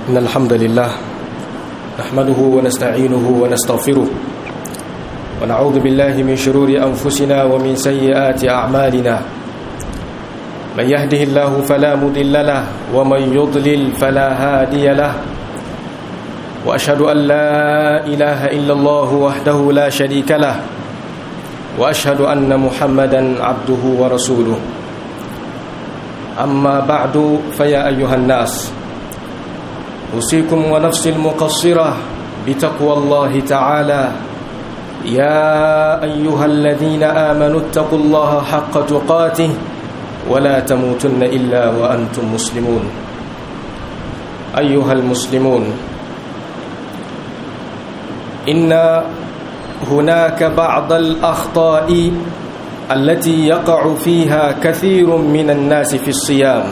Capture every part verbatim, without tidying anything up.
إن الحمد لله نحمده ونستعينه ونستغفره ونعوذ بالله من شرور أنفسنا ومن سيئات أعمالنا. من يهده الله فلا مضل له ومن يضلل فلا هادي له، وأشهد أن لا إله إلا الله وحده لا شريك له، وأشهد أن محمدا عبده ورسوله. أما بعد، فيا أيها الناس، أوصيكم ونفسي المقصرة بتقوى الله تعالى. يا أيها الذين آمنوا اتقوا الله حق تقاته ولا تموتن إلا وأنتم مسلمون. أيها المسلمون، إن هناك بعض الأخطاء التي يقع فيها كثير من الناس في الصيام،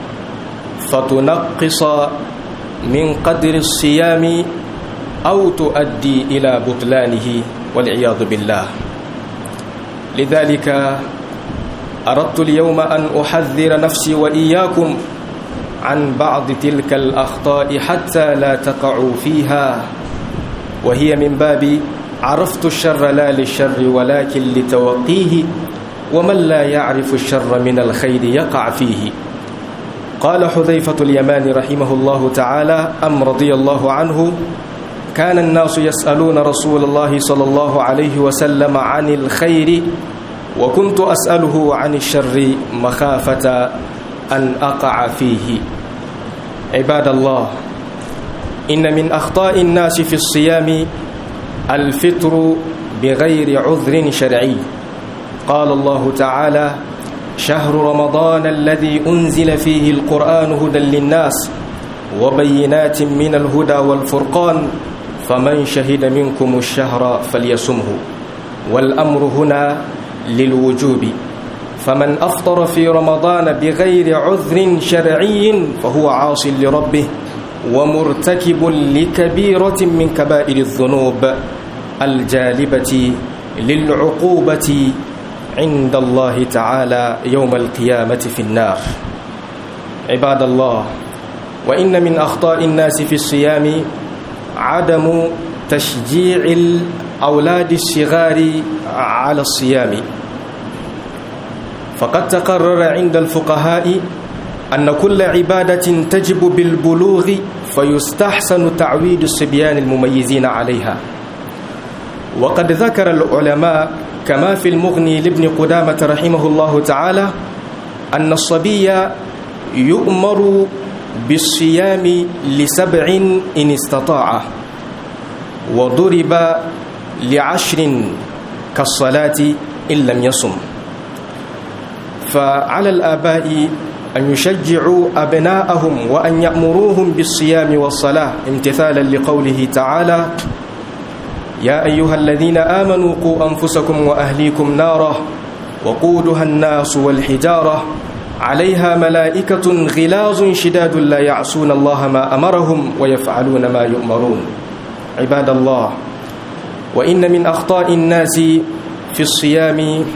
فتنقص من قدر الصيام أو تؤدي إلى بطلانه والعياذ بالله. لذلك أردت اليوم أن أحذر نفسي وإياكم عن بعض تلك الأخطاء حتى لا تقعوا فيها، وهي من باب عرفت الشر لا للشر ولكن لتوقيه، ومن لا يعرف الشر من الخير يقع فيه. قال حذيفة اليماني رحمه الله تعالى أم رضي الله عنه: كان الناس يسألون رسول الله صلى الله عليه وسلم عن الخير، وكنت أسأله عن الشر مخافة أن أقع فيه. عباد الله، إن من أخطاء الناس في الصيام الفطر بغير عذر شرعي. قال الله تعالى: شهر رمضان الذي أنزل فيه القرآن هدى للناس وبينات من الهدى والفرقان، فمن شهد منكم الشهر فليصمه. والأمر هنا للوجوب، فمن أفطر في رمضان بغير عذر شرعي فهو عاص لربه ومرتكب لكبيرة من كبائر الذنوب الجالبة للعقوبة عند الله تعالى يوم القيامة في النار. عباد الله، وإن من أخطاء الناس في الصيام عدم تشجيع الأولاد الصغار على الصيام، فقد تقرر عند الفقهاء أن كل عبادة تجب بالبلوغ فيستحسن تعويد الصبيان المميزين عليها. وقد ذكر العلماء كما في المغني لابن قدامة رحمه الله تعالى أن الصبي يؤمر بالصيام لسبع إن استطاع، وضرب لعشر كالصلاة إن لم يصم. فعلى الآباء أن يشجعوا أبناءهم وأن يأمروهم بالصيام والصلاة امتثالا لقوله تعالى: يا أيها الذين آمنوا قوا أنفسكم وأهليكم نارا وقودها الناس والحجارة عليها ملائكة غلاظ شداد لا يعصون الله ما أمرهم ويفعلون ما يؤمرون. عباد الله، وإن من أخطاء الناس في الصيام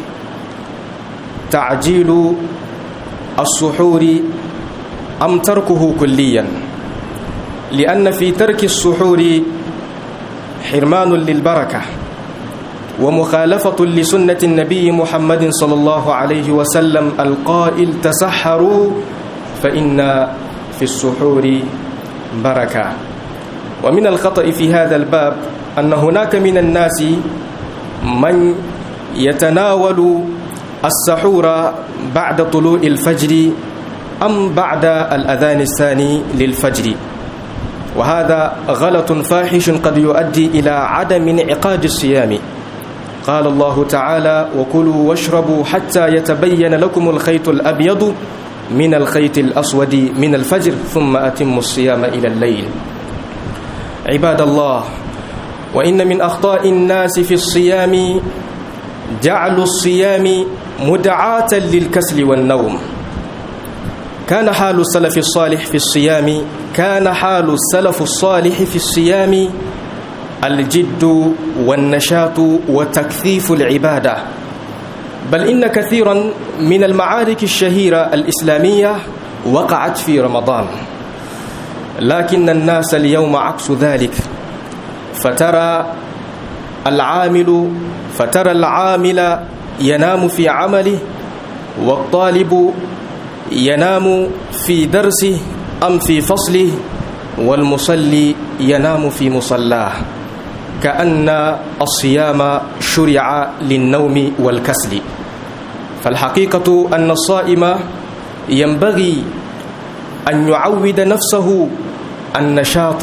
تعجيل السحور أم تركه كليا، لأن في ترك السحور حرمان للبركة ومخالفة لسنة النبي محمد صلى الله عليه وسلم القائل: تسحروا فإن في السحور بركة. ومن الخطأ في هذا الباب أن هناك من الناس من يتناول السحور بعد طلوع الفجر أم بعد الأذان الثاني للفجر، وهذا غلط فاحش قد يؤدي إلى عدم انعقاد الصيام. قال الله تعالى: وكلوا واشربوا حتى يتبين لكم الخيط الأبيض من الخيط الأسود من الفجر ثم أتموا الصيام إلى الليل. عباد الله، وإن من أخطاء الناس في الصيام جعل الصيام مدعاة للكسل والنوم. كان حال السلف الصالح في الصيام كان حال السلف الصالح في الصيام الجد والنشاط وتكثيف العبادة، بل إن كثيرا من المعارك الشهيرة الإسلامية وقعت في رمضان. لكن الناس اليوم عكس ذلك، فترى العامل فترى العامل ينام في عمله، والطالب ينام في درسه أم في فصله، والمصلي ينام في مصلاه، كأن الصيام شرع للنوم والكسل. فالحقيقة أن الصائم ينبغي أن يعود نفسه النشاط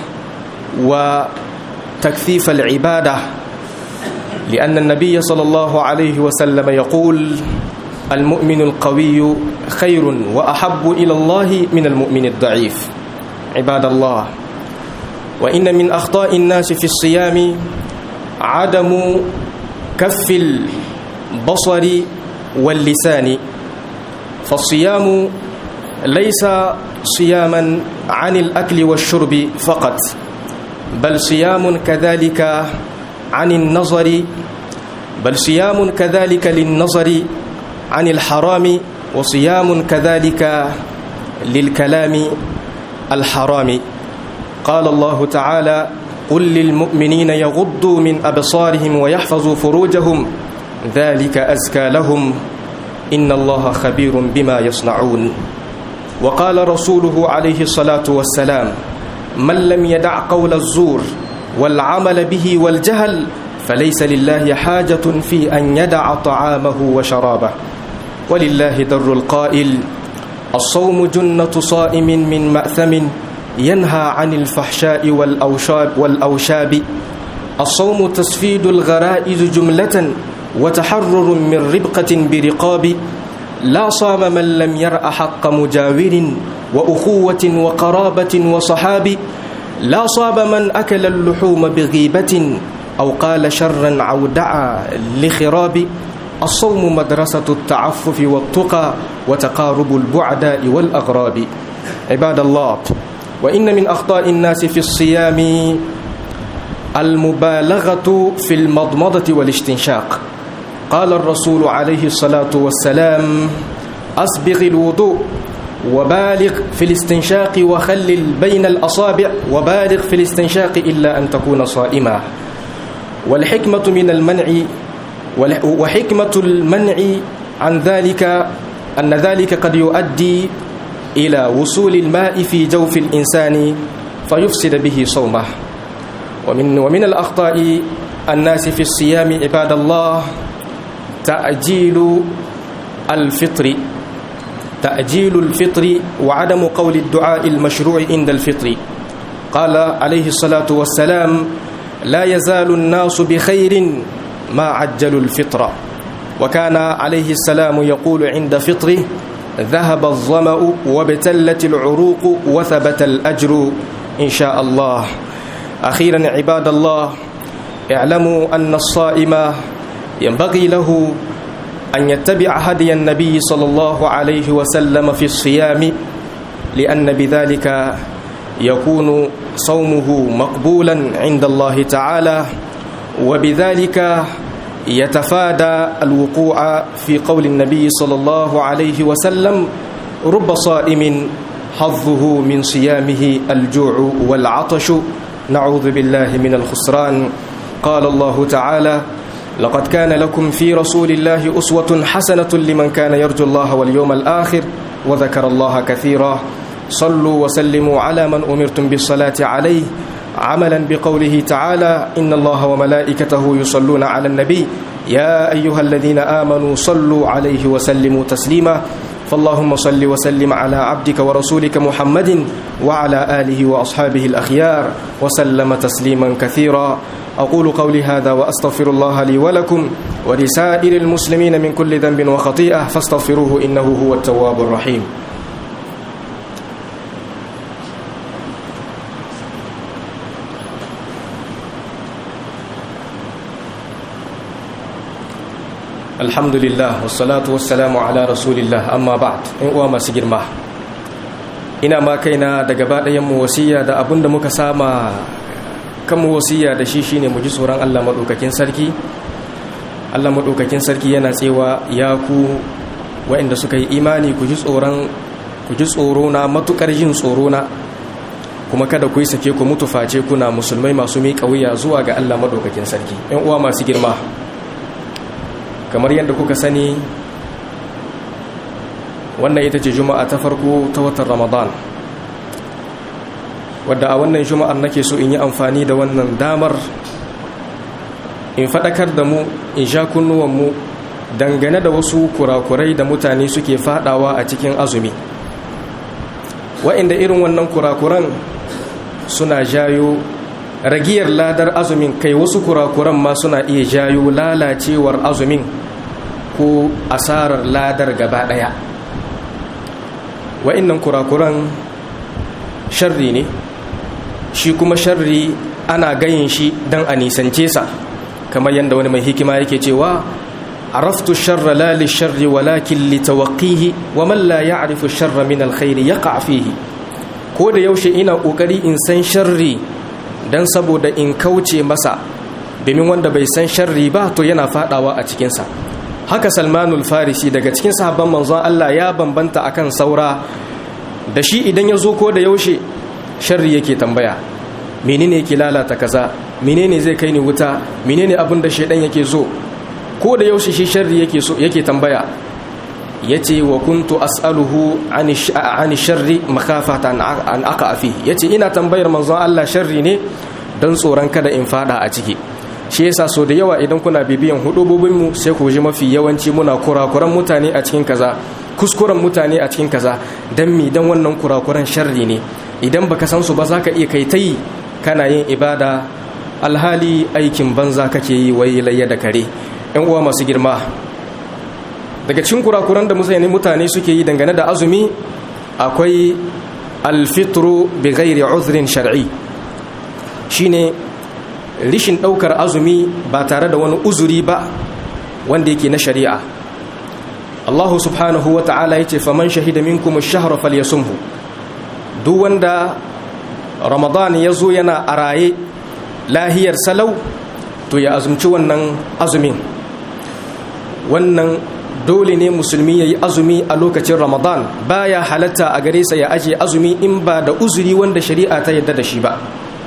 وتكثيف العبادة، لأن النبي صلى الله عليه وسلم يقول: المؤمن القوي خير وأحب إلى الله من المؤمن الضعيف. عباد الله، وإن من أخطاء الناس في الصيام عدم كف البصر واللسان. فالصيام ليس صياما عن الأكل والشرب فقط، بل صيام كذلك عن النظر بل صيام كذلك للنظر عن الحرام، وصيام كذلك للكلام الحرام. قال الله تعالى: قل للمؤمنين يغضوا من أبصارهم ويحفظوا فروجهم ذلك أزكى لهم إن الله خبير بما يصنعون. وقال رسوله عليه الصلاة والسلام: من لم يدع قول الزور والعمل به والجهل فليس لله حاجة في أن يدع طعامه وشرابه. ولله در القائل: الصوم جنة صائم من مأثم ينهى عن الفحشاء والأوشاب, والأوشاب. الصوم تسفيد الغرائز جملة وتحرر من ربقة برقاب. لا صام من لم يرأ حق مجاور وأخوة وقرابة وصحاب. لا صام من أكل اللحوم بغيبة أو قال شرا أو دعا لخراب. الصوم مدرسة التعفف والتقى وتقارب البعداء والأغراب. عباد الله، وإن من أخطاء الناس في الصيام المبالغة في المضمضة والاستنشاق. قال الرسول عليه الصلاة والسلام: أسبغ الوضوء وبالغ في الاستنشاق وخلل بين الأصابع وبالغ في الاستنشاق إلا أن تكون صائما. والحكمة من المنع وحكمة المنع عن ذلك أن ذلك قد يؤدي إلى وصول الماء في جوف الإنسان فيفسد به صومه. ومن ومن الأخطاء الناس في الصيام عباد الله تأجيل الفطر تأجيل الفطر وعدم قول الدعاء المشروع عند الفطر. قال عليه الصلاة والسلام: لا يزال الناس بخير ما عجلوا الفطر. وكان عليه السلام يقول عند فطره: ذهب الظمأ وابتلت العروق وثبت الأجر إن شاء الله. أخيرا عباد الله، اعلموا أن الصائم ينبغي له أن يتبع هدي النبي صلى الله عليه وسلم في الصيام، لأن بذلك يكون صومه مقبولا عند الله تعالى، وبذلك يتفادى الوقوع في قول النبي صلى الله عليه وسلم: رب صائم حظه من صيامه الجوع والعطش. نعوذ بالله من الخسران. قال الله تعالى: لقد كان لكم في رسول الله أسوة حسنة لمن كان يرجو الله واليوم الآخر وذكر الله كثيرا. صلوا وسلموا على من أمرتم بالصلاة عليه، عملا بقوله تعالى: إن الله وملائكته يصلون على النبي يا أيها الذين آمنوا صلوا عليه وسلموا تسليما. فاللهم صل وسلم على عبدك ورسولك محمد وعلى آله وأصحابه الأخيار وسلم تسليما كثيرا. أقول قولي هذا وأستغفر الله لي ولكم ولسائر المسلمين من كل ذنب وخطيئة فاستغفروه إنه هو التواب الرحيم. Alhamdulillah, wassalatu wassalamu ala rasulillah, amma ba'd. In uwa masu girma, ina ma kaina da gaba ɗayan mu wasiya da abin da muka sama kan mu wasiya da shi shine mu ji tsoron Allah madaukakin sarki. Allah madaukakin sarki yana cewa ya ku waɗanda suka yi imani ku ji tsoron ku ji tsoro na matukar jin tsoro na. kuma kada ku yi sake ku mutu face kuna musulmai masu miƙa wuya zuwa ga Allah madaukakin sarki. Ƴan uwa masu girma, kamar yadda kuka sani, wannan ita ce juma'a ta farko ta watan Ramadan, wadda a wannan juma'ar nake so in yi amfani da wannan damar in faɗakar da mu, in sha kunnuwanmu dangane da wasu kurakurai da mutane suke faɗawa a cikin azumi, wa'inda irin wannan kurakuran suna jayo ragiyar ladar azumin, kai wasu kurakuran ma suna iya jayo lalacewar azumin ko asarar ladar gaba ɗaya. wa'innan kurakuran sharri ne, shi kuma sharri ana gayin shi don a nisance sa, kamar yadda wani mai hikima yake cewa araftu sharra la li sharri walakin li tawaqqihi wa man la ya'rifu sharra min alkhairi yaqa fihi. ko da yaushe ina kokari in san sharri dan saboda in kauce masa, domin wanda bai san sharri ba to yana fadawa a cikin sa. Haka Salmanul Farisi daga cikin sahabban manzon Allah ya bambanta akan saura, da shi idan ya zo ko da yaushe sharri yake tambaya, menene yake lalata kaza, menene zai kai ni wuta, menene abin da shedan yake so, ko da yaushe shi sharri yake so yake tambaya. yace wa kuntu as'aluhu an sharri makhafatan an aqa fi, yace ina tambayar manzon Allah sharri ne dan tsoron kada in fada a ciki. Shi yasa so da yawa idan kuna bibiyan hudubobin mu sai ku ji mafi yawanci muna kurakuran mutane a cikin kaza, kuskuren mutane a cikin kaza, dan mi dan wannan kurakuran sharri ne. Idan baka san su ba zaka iya kai tayi kana yin ibada alhali aikin banza kake yi, wai layya da kare. Ƴan uwa masu girma, daga cikin kurakuran da mutane suke yi dangane da azumi akwai alfitru bi ghairi uzrin shar'i, shine rishin daukar azumi ba tare da wani uzuri ba wanda yake na shari'a. Allah subhanahu wa ta'ala yace faman shahida minkum ash-shahra falyasumhu, duk wanda Ramadan yazo yana araye lahiyar salau to ya azumci wannan azumin. Wannan dole ne musulmi ya yi azumi a lokacin Ramadan, baya halatta a gare sa ya aje azumi in ba da uzuri wanda shari'a ta yadda da shi ba.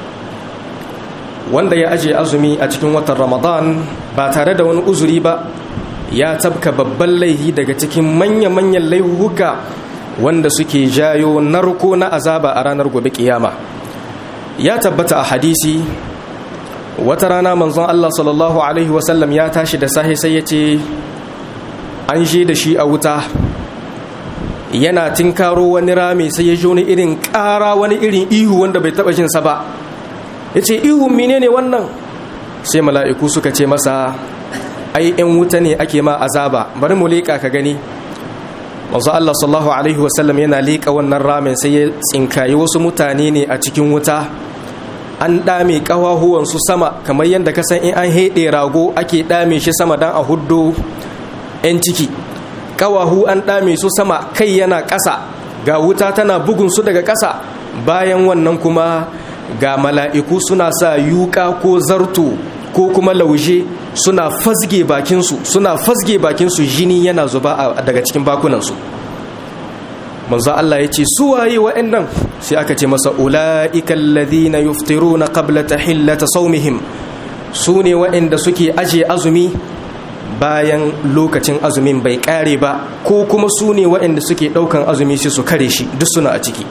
Wanda ya aje azumi a cikin watan Ramadan ba tare da wani uzuri ba ya tabka babban laifi daga cikin manya-manyan laifuka wanda suke jayo narko na azaba a ranar gobe kiyama. Ya tabbata a hadisi, wata rana manzon Allah sallallahu alaihi wasallam ya tashi da sahi sai ya ce an je da shi a wuta, yana tinkaro wani rami sai ya ji wani irin ƙara, wani irin ihu wanda bai taɓa jinsa ba. Ya ce, ihun menene wannan? Sai mala'iku suka ce masa, ai ‘yan wuta ne ake ma azaba, bari mu leƙa ka gani. Manzo Allah sallallahu alaihi wasallam yana leƙa wannan ramin sai ya tsinkayi wasu mutane ne a cikin wuta, an ɗame ƙawahuwansu sama kamar yadda ka san in an heɗe rago ake ɗame shi sama don a huddo ‘yan ciki. Ƙawahu an ɗame su sama, kai yana ƙasa, ga wuta tana bugun su daga ƙasa. Bayan wannan kuma ga mala'iku suna sa yuƙa ko zarto ko kuma lauje suna fasge bakinsu, suna fasge bakinsu, jini yana zuba daga cikin bakunansu. Manzo Allah ya ce, su waye wa'annan? Sai aka ce masa, ula'ikal ladhina yuftiruna qabla tahillati sawmihim, su ne wa'anda suke aje azumi bayan lokacin azumin bai kare ba, ko kuma su ne waɗanda suke ɗaukan azumi sai su kare shi, duk suna a ciki.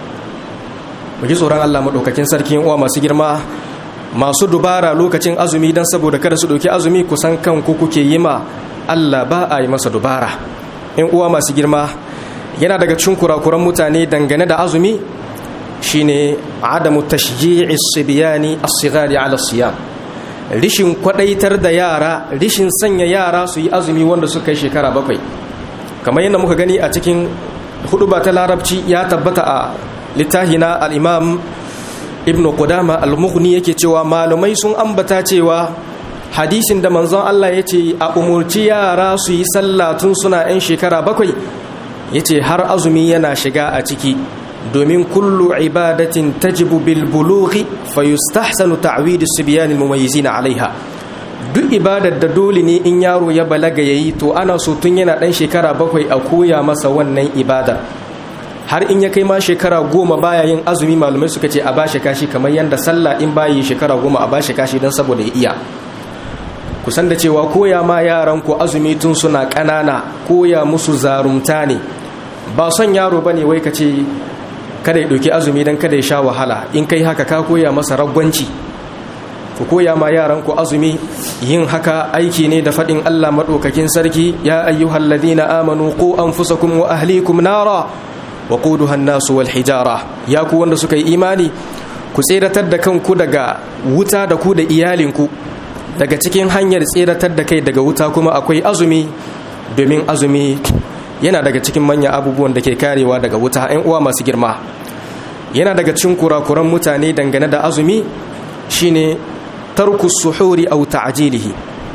Mu ji tsoron Allah maɗaukakin sarki, uwa masu girma, masu dubara lokacin azumi don saboda kada su ɗauki azumi, kusan kanku kuke yi ma Allah, ba a yi masa dubara. ‘Yan uwa masu girma, yana daga cikin kurakuran mutane dangane da azumi shine adamu tashji'i as-sibyani as-sighari 'ala as-siyam, rishin kwadaitar da yara, rishin sanya yara su yi azumi wanda suka yi shekara bakwai. Kamar yadda muka gani a cikin huduba ta larabci, ya tabbata a littafina al-imam ibn Qudama al-Mughni yake cewa malumai sun ambata cewa hadisin da manzon Allah ya ce a umurci yara su yi sallah tun suna 'yan shekara bakwai, ya ce har azumi yana shiga a ciki, domin kullu ibadatin tajibu bil bulughi fa yustahsanu ta'wid as-sibyan al-mumayyizina 'alayha. Duk ibadar da dole ne in yaro ya balaga yayi, to ana so tun yana dan shekara bakwai a koya masa wannan ibada. har in ya kai ma shekara goma baya yin azumi, malumai suka ce a bashi kashi kamar yadda sallah in baya yi shekara goma a bashi kashi don saboda ya iya. Kusan da cewa koya ma yaran ku azumi tun suna ƙanana, koya musu zarumta ne. Ba son yaro bane wai ka ce kada ya ɗauki azumi don kada ya sha wahala, in kai haka ka koya masa ragwanci. Ku koya ma yaran ku azumi, yin haka aiki ne da faɗin Allah maɗaukakin sarki, ya ayyuhal ladina amanu qu anfusakum wa ahlikum nara wa quduha an-nasu wal hijara. Ya ku wanda suka yi imani, ku tseratar da kanku daga wuta da ku da iyalinku. Daga cikin hanyar tseratar da kai daga wuta kuma akwai azumi, domin azumi yana daga cikin manyan abubuwan da ke karewa daga wuta. 'Yan uwa masu girma, yana daga cikin kurakuran mutane dangane da azumi shine tarku suhuri aw ta'jilihi,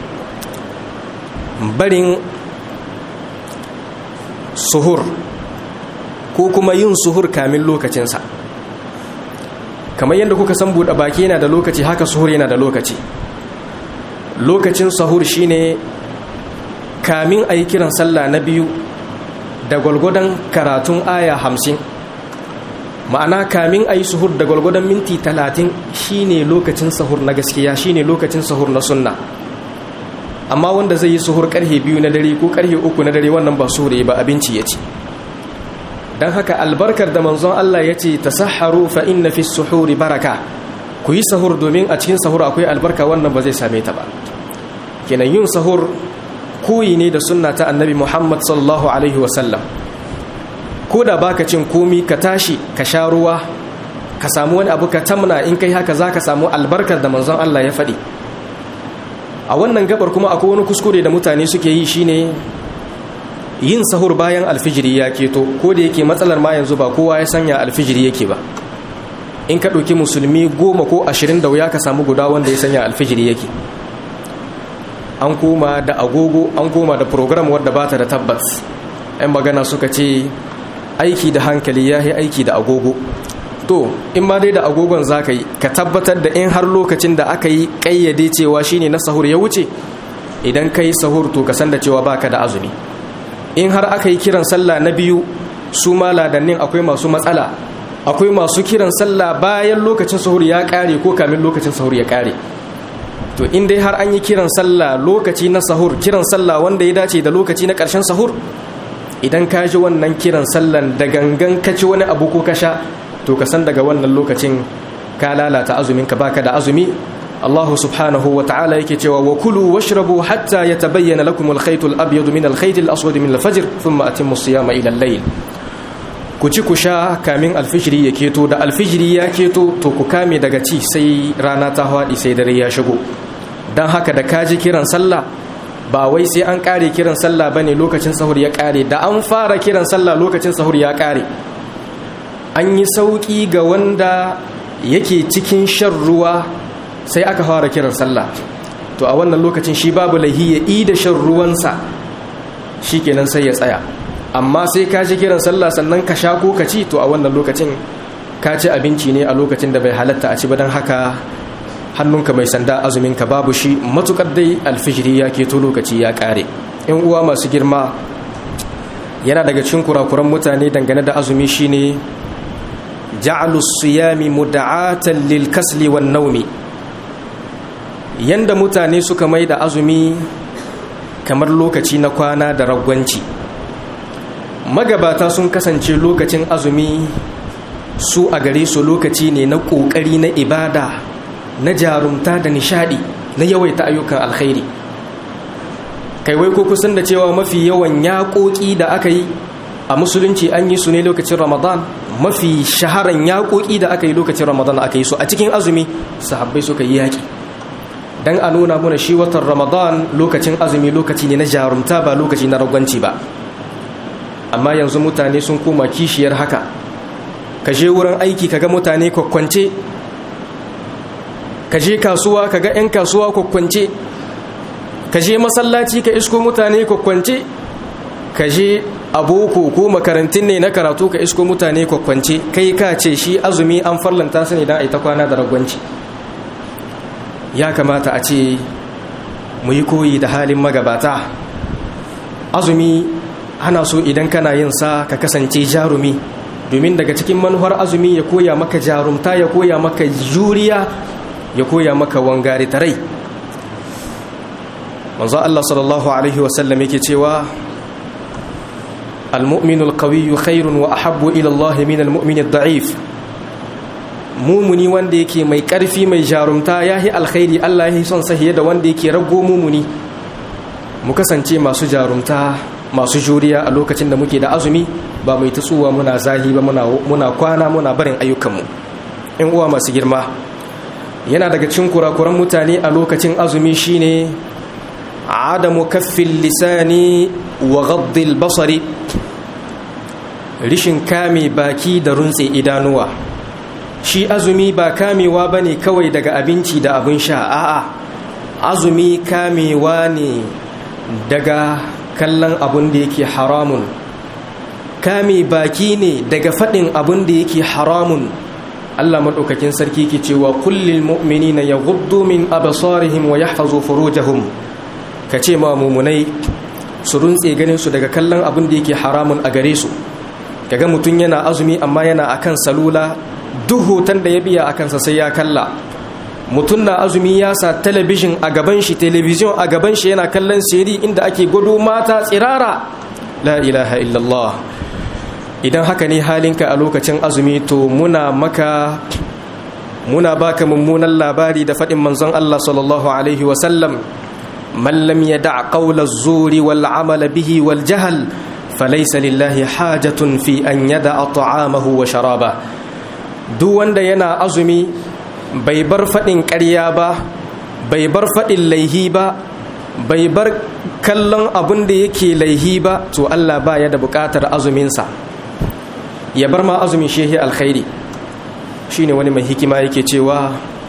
barin suhur ko kuma yin suhur kamin lokacinsa. Kamar yadda kuka san buɗe baki yana da lokaci, haka suhur yana da lokaci. Lokacin sahur shine kamin a yi kiran sallah na biyu da gwalgwadon karatun aya hamsin, ma'ana kamin a yi suhur da gwalgwadon minti talatin shine lokacin sahur na gaskiya, shine lokacin sahur na sunna. Amma wanda zai yi suhur karhe biyu na dare ko karhe uku na dare, wannan ba suhur ba, abinci ya ci. don haka albarkar da manzon Allah ya ce tasahharu fa inna fi suhuri baraka, ku yi sahur domin a cikin sahur akwai albarka, wannan ba zai same ta ba. kenan yin sahur koyi ne da sunna ta annabi Muhammad sallallahu alaihi wasallam. ko da baka cin komi ka tashi ka sha ruwa ka samu wani abu ka tamna, in kai haka zaka samu albarkar da manzon Allah ya faɗi. a wannan gabar kuma akwai wani kuskure da mutane suke yi, shine yin sahur bayan alfijiri ya keto. ko da yake matsalar ma yanzu ba kowa ya sanya alfijiri yake ba. in ka ɗauki musulmi goma ko ashirin da wuya ka samu guda wanda ya sanya alfijiri yake. an koma da agogo, an koma da program wadda ba ta da tabbas. 'yan magana suka ce aiki da hankali ya yi aiki da agogo. to in ma dai da agogon za ka yi, ka tabbatar da in har lokacin da aka yi ƙayyade cewa shine na sahur ya wuce, idan ka yi sahur to ka san da cewa baka da azumi. in har aka yi kiran sallah na biyu, su ma ladannin akwai masu matsala, akwai masu kiran sallah bayan lokacin sahur ya ƙare ko kamin lokacin sahur ya ƙare. to in dai har an yi kiran sallah lokaci na sahur, kiran sallah wanda ya dace da lokaci na ƙarshen sahur, idan ka ji wannan kiran sallan da gangan ka ci wani abu ko ka sha, to ka san daga wannan lokacin ka lalata azumin ka, baka da azumi. Allah subhanahu wa ta'ala yake cewa wa kulu washrabu hatta yatabayyana lakum al-khayt al-abyad min al-khayt al-aswad min al-fajr thumma atimmu as-siyama ila al-layl. ku ci ku sha kamin alfijiri ya keto, da alfijiri ya keto to ku kame daga ci sai rana ta haɗi, sai dare ya shigo. don haka da kaji kiran sallah, ba wai sai an ƙare kiran sallah bane lokacin sahur ya ƙare, da an fara kiran sallah lokacin sahur ya ƙare. an yi sauƙi ga wanda yake cikin shan ruwa sai aka fara kiran sallah, to a wannan lokacin shi babu laihi ya yi da shan ruwansa, shi kenan sai ya tsaya. amma sai ka ji kiran sallah sannan ka sha ko ka ci, to a wannan lokacin ka ci abinci ne a lokacin da bai halatta a ci ba. don haka hannunka mai sanda, azuminka babu shi matukar dai alfijiri ya keto lokaci ya kare. in uwa masu girma, yana daga cikin kurakuran mutane dangane da azumi shine ja'alu siyami muda'atan lil kasli wan nawmi. yanda mutane suka mai da azumi kamar lokaci na kwana da ragwanci. magabata sun kasance lokacin azumi su a gare su lokaci ne na kokari, na ibada, na jarumta da nishadi, na yawaita ayyukan alkhairi. kai wai ko kusan da cewa mafi yawan yaƙoƙi da aka yi a musulunci an yi su ne lokacin Ramadan. mafi shaharan yaƙoƙi da aka yi lokacin Ramadan aka yi su a cikin azumi, sahabbai suka yi yaƙi dan a nuna mana shi watan Ramadan lokacin azumi lokaci ne na jarumta, ba lokaci na ragwanci ba. amma yanzu mutane sun koma kishiyar haka. ka je wurin aiki kaga mutane kwakwance, ka je kasuwa kaga 'yan kasuwa kwakwance, ka je masallaci ka isko mutane kwakwance, ka je aboko ko makarantun ne na karatu ka isko mutane kwakwance. kai ka ce shi azumi an farlanta su ne don a yi ta kwana da ragwanci. ya kamata a ce mu yi koyi da halin magabata. azumi ana so idan kana yin sa ka kasance jarumi, domin daga cikin manuhar azumi ya koya maka jarumta, ya koya maka juriya, ya koya maka wangare tarai. manzo Allah sallallahu alaihi wasallam yake cewa al-mu'minul qawiyyu khairun wa ahabbu ila Allah min al-mu'min ad-da'if. mumuni wanda yake mai karfi mai jarumta yahi alkhairi, Allah yahi son sa da wanda yake rago mumuni. mu kasance masu jarumta, masu juriya a lokacin da muke da azumi, ba mai tsuwa muna zahi ba, muna muna kwana muna barin ayyukanmu. in uwa masu girma, yana daga cikin kurakuran mutane a lokacin azumi shine adamu kaffil lisani wa ghaddil basari, rishin kame baki da runtse idanuwa. shi azumi ba kamewa bane kawai daga abinci da abin sha, a'a azumi kamewa ne daga kallon abin da yake haramun, kame baki ne daga faɗin abin da yake haramun. Allah madaukakin sarki ke cewa kullil mu'minina yaghuddu min absarihim wa yahfazu furujahum, kace ma mumunai su runtse ganin su daga kallon abin da yake haramun a gare su. kaga mutun yana azumi amma yana akan salula, duk hoton da ya biya akan sa sai ya kalla. mutun na azumi ya sa talabijin a gaban shi, television a gaban shi, yana kallon siri inda ake gudu mata tsirara. la ilaha illallah. idan haka ne halinka a lokacin azumi, to muna maka muna baka mummunan labari da faɗin manzon Allah sallallahu alaihi wasallam, man lam yada' qawla az-zuri wal 'amala bihi wal jahl falaysa lillahi hajatun fi an yada'a ta'amahu wa sharaba. duk wanda yana azumi bai bar faɗin ƙarya ba, bai bar faɗin laihi ba, bai bar kallon abin da yake laihi ba, to Allah ba ya da buƙatar azuminsa. ya bar ma azumin shehi alkhairi. shine wani mai hikima yake cewa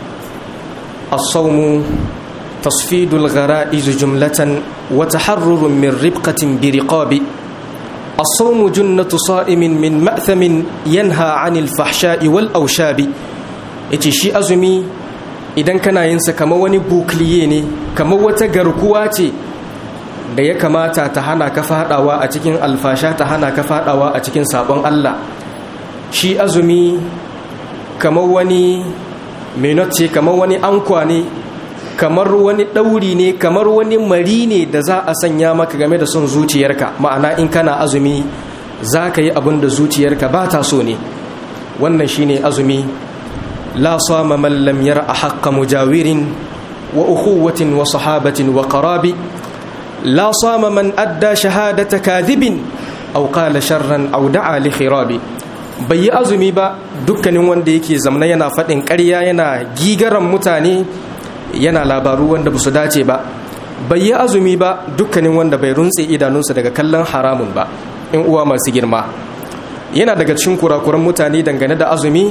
as-sawmu tasfidul ghara'iz jumlatan wa taharrurun min ribqatin bi riqabi. as-sawmu junnatu sa'imin min ma'thamin yanha 'anil fahsha'i wal awshabi. yace shi azumi idan kana yin sa kamar wani bukliye ne, kamar wata garkuwa ce da ya kamata ta hana ka fadawa a cikin alfasha, ta hana ka fadawa a cikin sabon Allah. shi azumi kamar wani menot ce, kamar wani ankwa ne, kamar wani dauri ne, kamar wani mari ne da za a sanya maka game da son zuciyarka. ma'ana in kana azumi za ka yi abin da zuciyarka ba ta so ne. wannan shine azumi. la sama man lam yara haqqa mujawirin wa ukhuwatin wa sahabatin wa qarabi. la sama man adda shahadata kadhibin aw qala sharran aw da'a li khirabi. bai yi azumi ba dukkanin wanda yake zamna yana faɗin ƙarya, yana gigaran mutane, yana labaru wanda ba su dace ba. bai yi azumi ba dukkanin wanda bai runtse idanunsa daga kallon haramun ba. in uwa masu girma, yana daga cikin kurakuran mutane dangane da azumi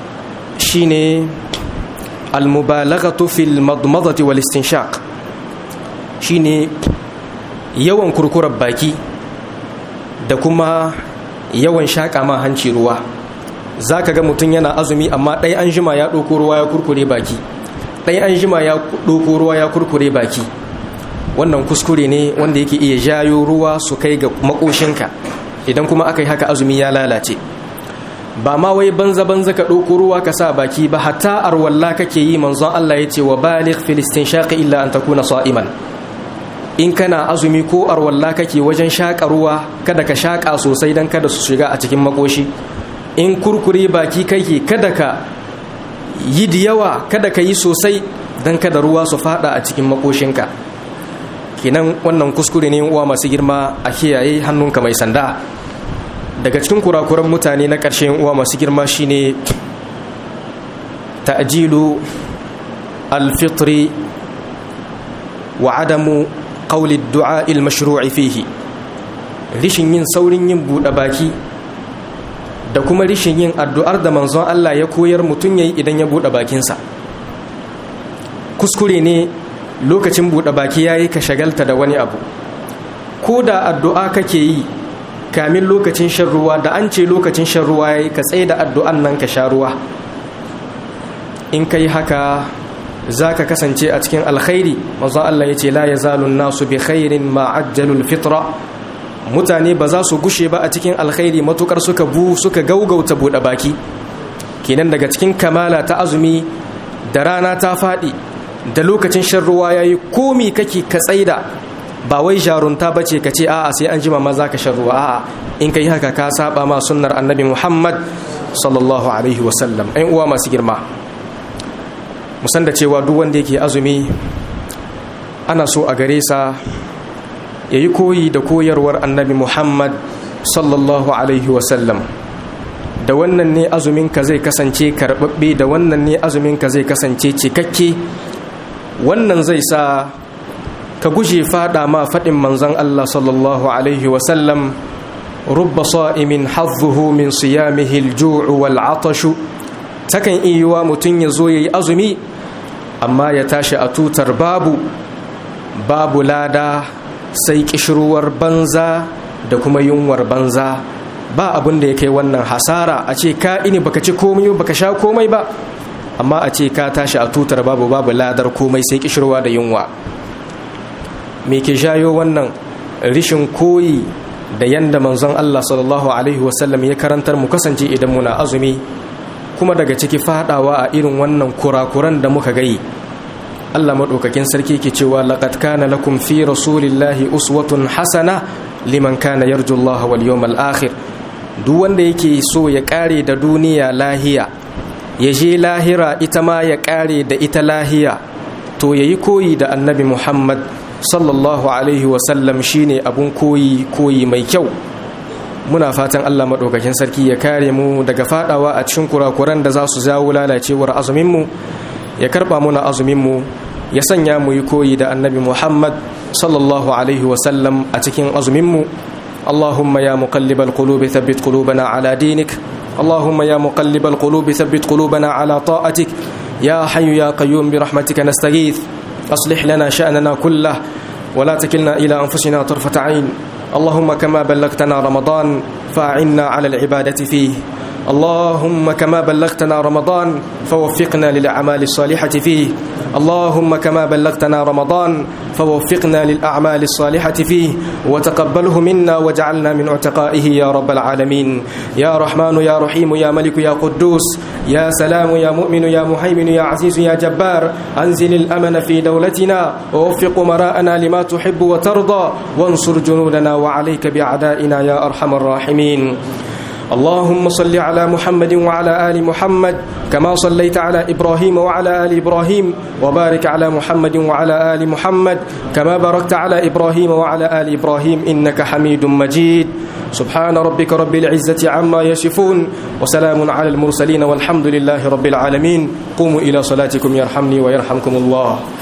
shine al-mubalaghatu fil madmadati wal istinshaq. shine yawan kurkurar baki da kuma yawan shaƙa ma hanci ruwa. za ka ga mutum yana azumi amma ɗai an jima ya ɗauko ruwa ya kurkure baki, ɗai an jima ya ɗauko ruwa ya kurkure baki. wannan kuskure ne wanda yake iya jayo ruwa su kai ga makoshinka. idan kuma aka yi haka azumi ya lalace. ba ma wai banza-banza ka ɗauko ruwa ka sa baki ba, hatta arwalla kake yi. manzon Allah ya ce wa baligh fil istinshaqi illa an takuna sa'iman. in kana azumi ko arwalla kake, wajen shaƙa ruwa kada ka shaƙa sosai don kada su shiga a cikin makoshi. in kurkure baki kake, kada ka yi da yawa, kada ka yi sosai don kada ruwa su fada a cikin makoshinka. kinan wannan kuskure ne uwa masu girma, a kiyaye hannunka mai sanda. daga cikin kurakuran mutane na ƙarshen uwa masu girma shine ta'jilu al-fitri wa adamu qawli ad-du'a al-mashru'i fihi. rishin yin saurin yin buɗe baki da kuma rishin yin addu'ar da manzon Allah ya koyar mutum yayi idan ya buɗe bakinsa. kuskure ne lokacin buɗe baki yayi ka shagalta da wani abu. ko da addu'a kake yi kamin lokacin shan ruwa, da an ce lokacin shan ruwa yayi ka tsaye da addu'an nan ka sha ruwa. in kai haka za ka kasance a cikin alkhairi. manzon Allah ya ce la yazalu nasu bi khairin ma ajjalul fitra. mutane ba za su gushe ba a cikin alkhairi matukar suka bu suka gaugauta buɗe baki. Kenan daga cikin kamala ta azumi, da rana ta faɗi da lokacin shan ruwa yayi komi kake ka tsaida, ba wai jarunta bace ka ce a'a sai an jima ma za ka shan ruwa. A'a, in kai haka ka saba ma sunnar annabi Muhammad sallallahu alaihi wasallam. Ɗan uwa masu girma, musan da cewa duk wanda yake azumi ana so a gare sa ya yi koyi da koyarwar annabi Muhammad sallallahu alaihi wasallam. Da wannan ne azuminka zai kasance karɓaɓɓe, da wannan ne azuminka zai kasance cikakke. Wannan zai sa ka guje fada ma faɗin manzon Allah sallallahu alaihi wasallam, rubba sa'imin hazzuhu min siyamihi al-ju'u wal 'atashu. Takan iya mutum ya zo yayi azumi amma ya tashi a tutar babu babu lada, sai kishruwar banza da kuma yunwar banza. Ba abin da ya kai wannan hasara, a ce ka ini baka ci komai baka sha komai ba, amma a ce ka tashi a tutar babu babu ladar komai sai kishirwa da yunwa. Me ke jayo wannan? Rishin koyi da yanda manzon Allah sallallahu alaihi wasallam ya karantar mu kasance idan muna azumi, kuma daga ciki fadawa a irin wannan kurakuran da muka gayi. Allah madaukakin sarki ke cewa laqad kana lakum fi rasulillahi uswatun hasana liman kana yarju Allah wal yawmal akhir. Duk wanda yake so ya kare da duniya lahiya, ya je lahira ita ma ya kare da ita lahiya, to yayi koyi da annabi Muhammad sallallahu alaihi wasallam, shine abun koyi koyi mai kyau. Muna fatan Allah madaukakin sarki ya kare mu daga fadawa a cikin kurakuran da za su jawo lalacewar azumin mu, ya karba muna azumin mu, ya sanya mu yi koyi da annabi Muhammad sallallahu alaihi wasallam a cikin azumin mu. اللهم يا مقلب القلوب ثبت قلوبنا على دينك. اللهم يا مقلب القلوب ثبت قلوبنا على طاعتك. يا حي يا قيوم برحمتك نستغيث. أصلح لنا شأننا كله ولا تكلنا إلى أنفسنا طرفة عين. اللهم كما بلغتنا رمضان فأعنا على العبادة فيه. اللهم كما بلغتنا رمضان فوفقنا للأعمال الصالحة فيه. اللهم كما بلغتنا رمضان فوفقنا للأعمال الصالحة فيه وتقبله منا واجعلنا من عتقائه يا رب العالمين. يا رحمن يا رحيم يا ملك يا قدوس يا سلام يا مؤمن يا مهيمن يا عزيز يا جبار، أنزل الأمن في دولتنا ووفق مراءنا لما تحب وترضى، وانصر جنودنا وعليك بأعدائنا يا أرحم الراحمين. اللهم صل على محمد وعلى آل محمد كما صليت على إبراهيم وعلى آل إبراهيم، وبارك على محمد وعلى آل محمد كما باركت على إبراهيم وعلى آل إبراهيم إنك حميد مجيد. سبحان ربك رب العزة عما يصفون وسلام على المرسلين والحمد لله رب العالمين. قوموا إلى صلاتكم يرحمني ويرحمكم الله.